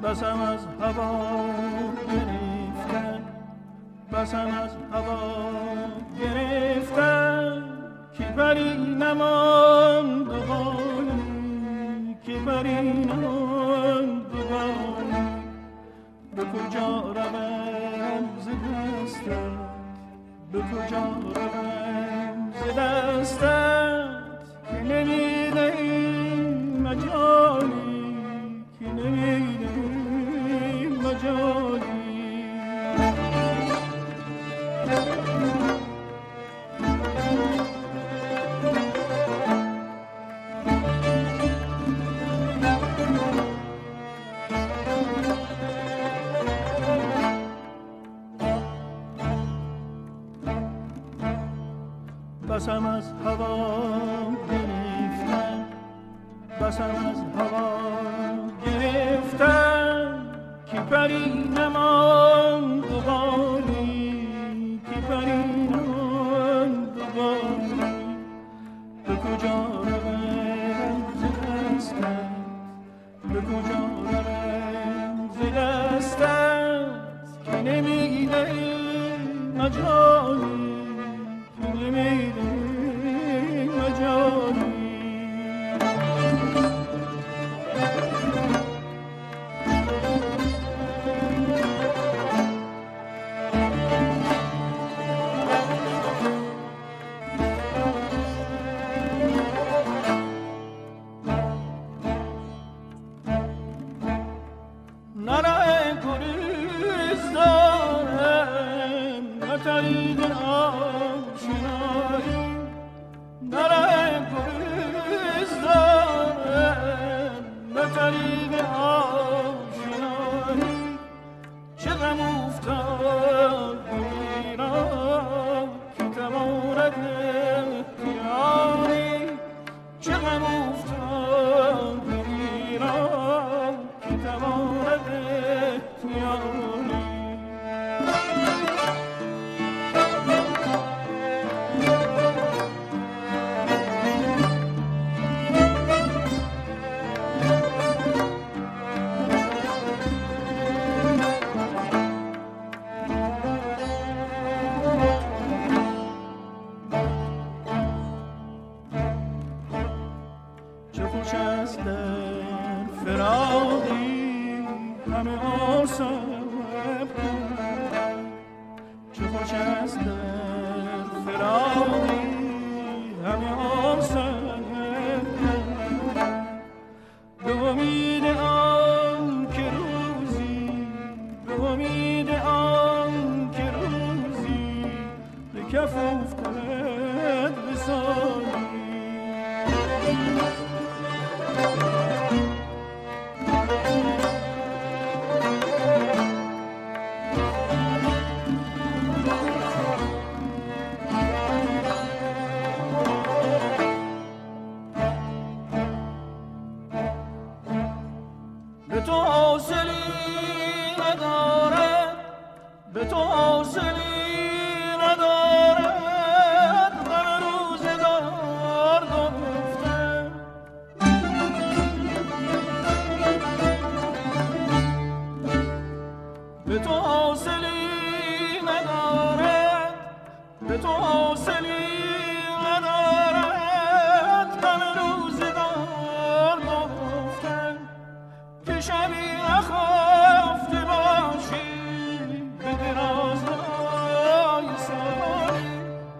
بسم از هوا گرفتن، بسم از هوا گرفتن، که بری نماند دوباره، که بری نماند دوباره. به کجا روم ز دستت، به کجا روم ز دستت، که نمیدهی مجالی، که نمیدهی مجالی. بسم از هوا گرفتن، بسم از هوا گرفتن، که پری نماند دوباری، که پری نماند دوباری. به کجا روم ز دستت، به کجا روم ز دستت، که نمیدهی مجالی، که نمیدهی مجالی. نره گریز دارم، نه طریق آشنایی، نره گریز دارم، نه طریق آشنایی. چه غم افتاد ایران که تواند اختیاری، چه غم افتاد ایران که تواند اختیاری. چه خوش است در فراقی همه آساب کن، چه خوش است در فراقی همه آساب کن. به امید آن که روزی، به امید آن که روزی به کف افتد وصالی. به تو حاصلی ندارد، به تو حاصلی ندارد، غم روزگار گفتن. به تو حاصلی ندارد، به تو حاصلی ندارد، غم روزگار گفتن. که شبی نخفته باشی به درازهای سالی.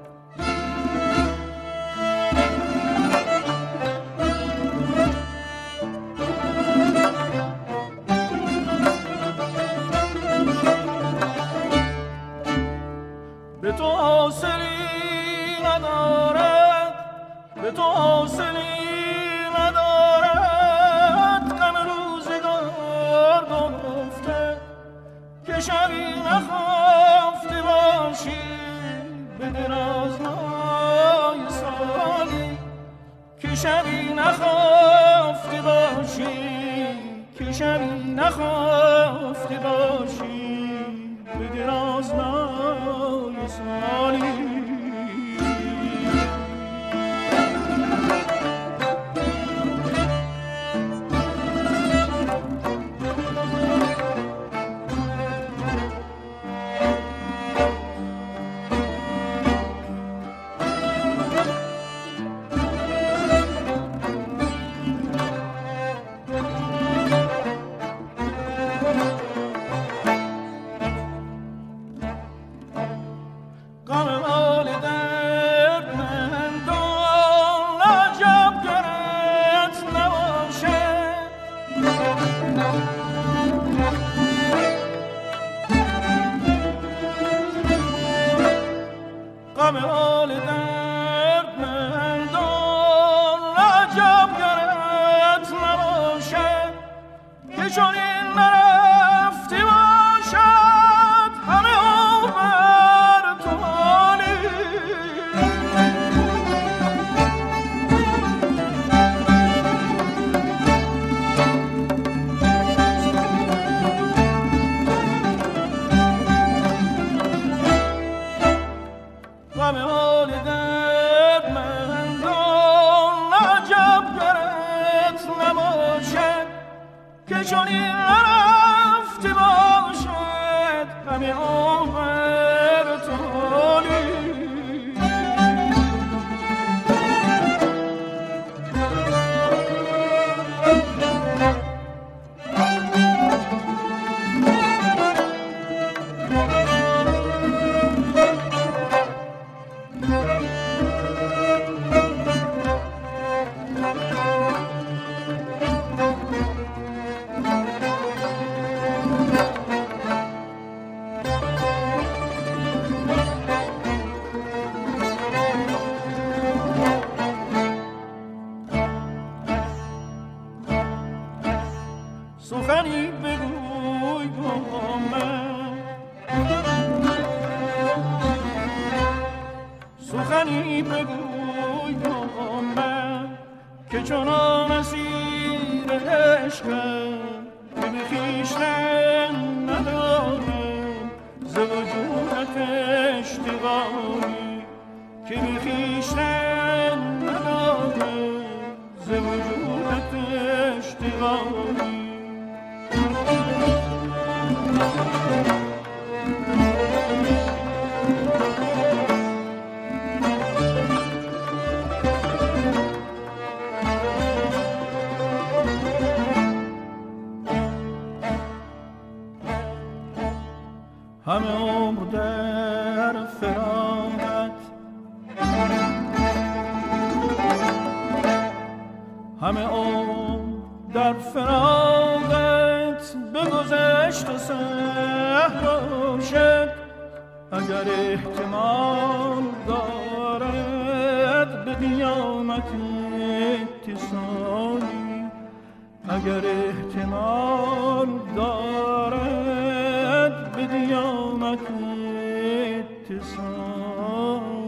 به تو حاصلی ندارد، به تو حاصلی ندارد، غم روزگار گفته. که شبی نخفته باشی به درازهای سالی، که شبی نخفته باشی، که شبی نخفته باشی به درازهای سالی. غم حال دردمندان عجب گرت نباشد که چون این نرفتی باشد همه عمر تو حالی. غم حال دردمندان عجب گرت نباشد که چون این رفتی باشد همه عمر تو حالی. سخنی بگوی با من، سخنی بگوی با من که چنان اسیر عشقم که به خویشتن ندارم ز وجودت اشتغالی، که به خویشتن ندارم ز وجودت اشتغالی. همه عمر در فراقت، همه عمر در فراقت بگذشت و سهل شد. اگر احتمال دارد به قیامت اتصالی، اگر احتمال دارد به قیامت اتصالی.